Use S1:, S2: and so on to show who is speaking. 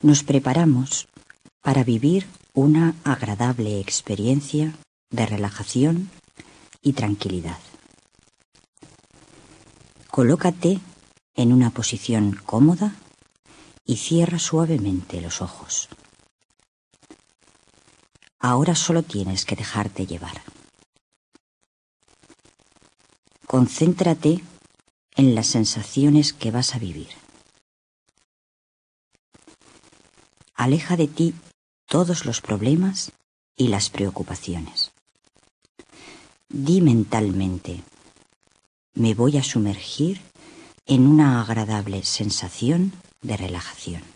S1: Nos preparamos para vivir una agradable experiencia de relajación y tranquilidad. Colócate en una posición cómoda y cierra suavemente los ojos. Ahora solo tienes que dejarte llevar. Concéntrate en las sensaciones que vas a vivir. Aleja de ti todos los problemas y las preocupaciones. Di mentalmente: me voy a sumergir en una agradable sensación de relajación.